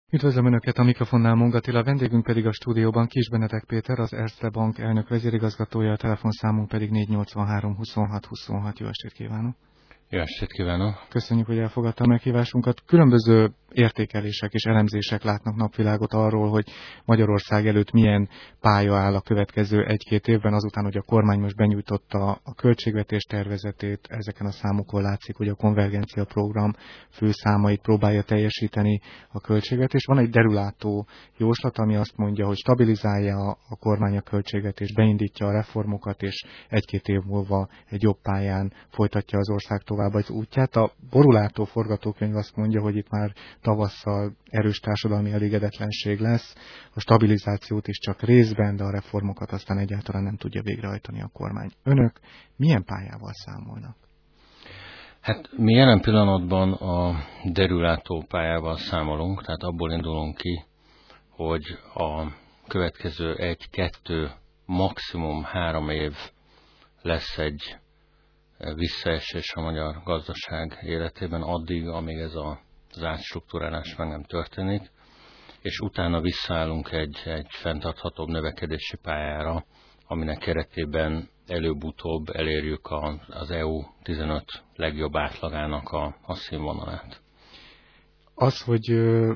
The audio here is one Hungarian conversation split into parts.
Üdvözlöm Önöket, a mikrofonnál Munga Attila, vendégünk pedig a stúdióban Kiss Benedek Péter, az Erste Bank elnök vezérigazgatója, a telefonszámunk pedig 483 26 26. Jó estét kívánok! Jó estét kívánok! Köszönjük, hogy elfogadta a meghívásunkat. Különböző értékelések és elemzések látnak napvilágot arról, hogy Magyarország előtt milyen pálya áll a következő egy-két évben, azután, hogy a kormány most benyújtotta a költségvetés tervezetét, ezeken a számokon látszik, hogy a konvergencia program főszámait próbálja teljesíteni a költségvetés. Van egy derülátó jóslat, ami azt mondja, hogy stabilizálja a kormány a költségvetést, beindítja a reformokat, és egy-két év múlva egy jobb pályán folytatja az ország tovább az útját. A borulátó forgatókönyv azt mondja, hogy itt már tavasszal erős társadalmi elégedetlenség lesz, a stabilizációt is csak részben, de a reformokat aztán egyáltalán nem tudja végrehajtani a kormány. Önök milyen pályával számolnak? Hát mi jelen pillanatban a derülátó pályával számolunk, tehát abból indulunk ki, hogy a következő 1-2, maximum 3 év lesz egy visszaesés a magyar gazdaság életében addig, amíg ez az átstruktúrálás meg nem történik, és utána visszaállunk egy fenntarthatóbb növekedési pályára, aminek keretében előbb-utóbb elérjük az EU 15 legjobb átlagának a színvonalát. Az, hogy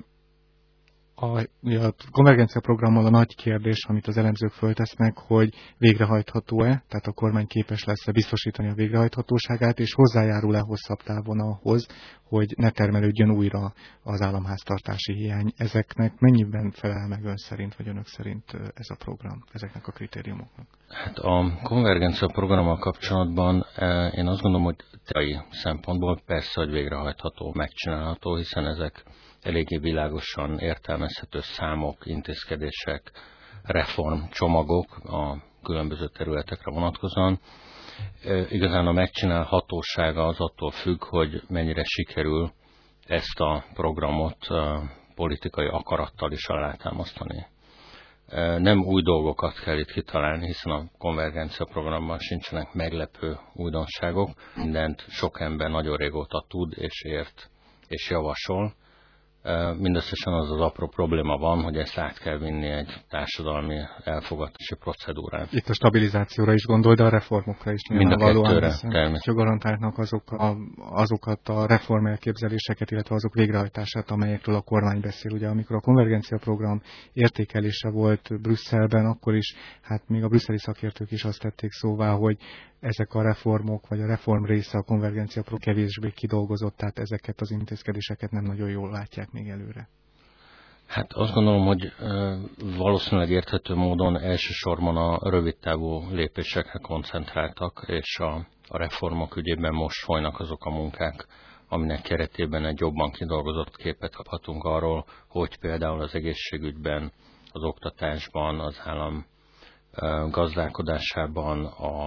a konvergencia programmal a nagy kérdés, amit az elemzők föltesznek, hogy végrehajtható-e, tehát a kormány képes lesz-e biztosítani a végrehajthatóságát, és hozzájárul-e hosszabb távon ahhoz, hogy ne termelődjön újra az államháztartási hiány. Ezeknek mennyiben felel meg ön szerint, vagy önök szerint ez a program, ezeknek a kritériumoknak? Hát a konvergencia programmal kapcsolatban én azt gondolom, hogy technikai szempontból persze, hogy végrehajtható, megcsinálható, hiszen ezek eléggé világosan értelmezhető számok, intézkedések, reformcsomagok a különböző területekre vonatkozóan. Igazán a megcsinálhatósága az attól függ, hogy mennyire sikerül ezt a programot politikai akarattal is alátámasztani. Nem új dolgokat kell itt kitalálni, hiszen a konvergencia programban sincsenek meglepő újdonságok. Mindent sok ember nagyon régóta tud és ért és javasol. Mindösszesen az apró probléma van, hogy ezt át kell vinni egy társadalmi elfogadási procedúrán. Itt a stabilizációra is gondol, de a reformokra is nyilvánvalóan. Mind a kettőre, természetesen. Garantálnak azokat a reform elképzeléseket, illetve azok végrehajtását, amelyekről a kormány beszél. Ugye amikor a konvergencia program értékelése volt Brüsszelben, akkor is, hát még a brüsszeli szakértők is azt tették szóvá, hogy ezek a reformok, vagy a reform része a konvergencia program kevésbé kidolgozott, tehát ezeket az intézkedéseket nem nagyon jól látják még előre. Hát azt gondolom, hogy valószínűleg érthető módon elsősorban a rövidtávú lépésekre koncentráltak, és a reformok ügyében most folynak azok a munkák, aminek keretében egy jobban kidolgozott képet kaphatunk arról, hogy például az egészségügyben, az oktatásban, az állam gazdálkodásában,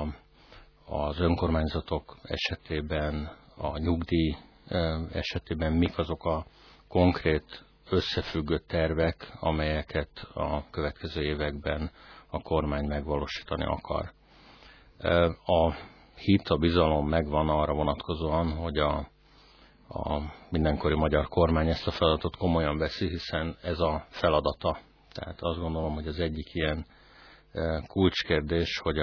az önkormányzatok esetében, a nyugdíj esetében mik azok a konkrét összefüggő tervek, amelyeket a következő években a kormány megvalósítani akar. A hit, a bizalom megvan arra vonatkozóan, hogy a mindenkori magyar kormány ezt a feladatot komolyan veszi, hiszen ez a feladata. Tehát azt gondolom, hogy az egyik ilyen kulcskérdés, hogy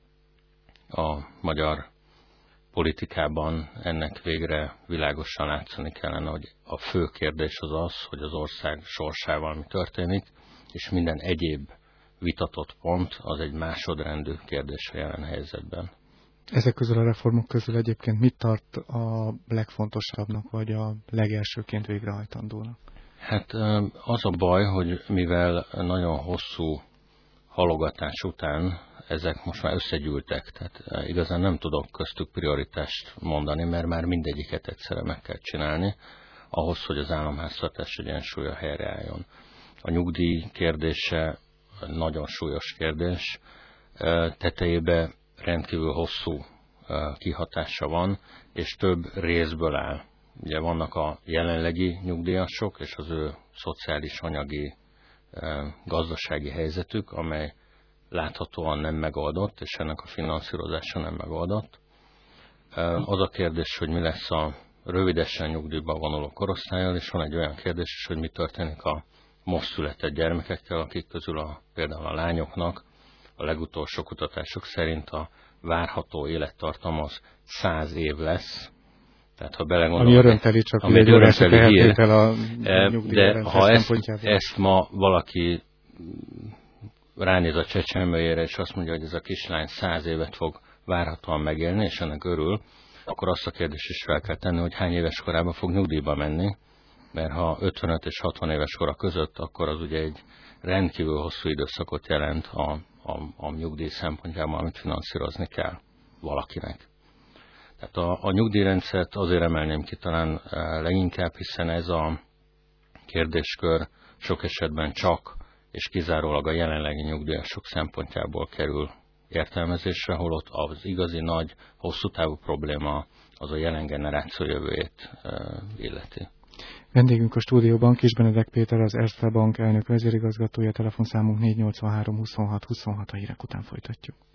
a magyar politikában ennek végre világosan látszani kellene, hogy a fő kérdés az, hogy az ország sorsával mi történik, és minden egyéb vitatott pont az egy másodrendű kérdés a jelen helyzetben. Ezek közül a reformok közül egyébként mit tart a legfontosabbnak, vagy a legelsőként végrehajtandónak? Hát az a baj, hogy mivel nagyon hosszú halogatás után ezek most már összegyűltek, tehát igazán nem tudok köztük prioritást mondani, mert már mindegyiket egyszerre meg kell csinálni, ahhoz, hogy az államháztartás egyensúlya helyreálljon. A nyugdíj kérdése nagyon súlyos kérdés, tetejébe rendkívül hosszú kihatása van, és több részből áll. Ugye vannak a jelenlegi nyugdíjasok és az ő szociális, anyagi, gazdasági helyzetük, amely láthatóan nem megoldott, és ennek a finanszírozása nem megoldott. Az a kérdés, hogy mi lesz a rövidesen nyugdíjba vonuló korosztállyal, és van egy olyan kérdés is, hogy mi történik a most született gyermekekkel, akik közül például a lányoknak a legutolsó kutatások szerint a várható élettartam az 100 év lesz. Tehát ha belegondolok, ami örömteli, csak ami egy örömteli tehertétel a de ha ezt ma valaki ránéz a csecsemőjére, és azt mondja, hogy ez a kislány 100 évet fog várhatóan megélni, és ennek örül, akkor azt a kérdést is fel kell tenni, hogy hány éves korában fog nyugdíjba menni, mert ha 55 és 60 éves kora között, akkor az ugye egy rendkívül hosszú időszakot jelent a nyugdíj szempontjából, amit finanszírozni kell valakinek. Tehát a nyugdíjrendszert azért emelném ki talán leginkább, hiszen ez a kérdéskör sok esetben csak és kizárólag a jelenlegi nyugdíjasok szempontjából kerül értelmezésre, holott az igazi nagy, hosszú távú probléma az a jelen generáció jövőjét illeti. Vendégünk a stúdióban Kiss Benedek Péter, az Erste Bank elnök vezérigazgatója, telefonszámunk 483 26 26, a hírek után folytatjuk.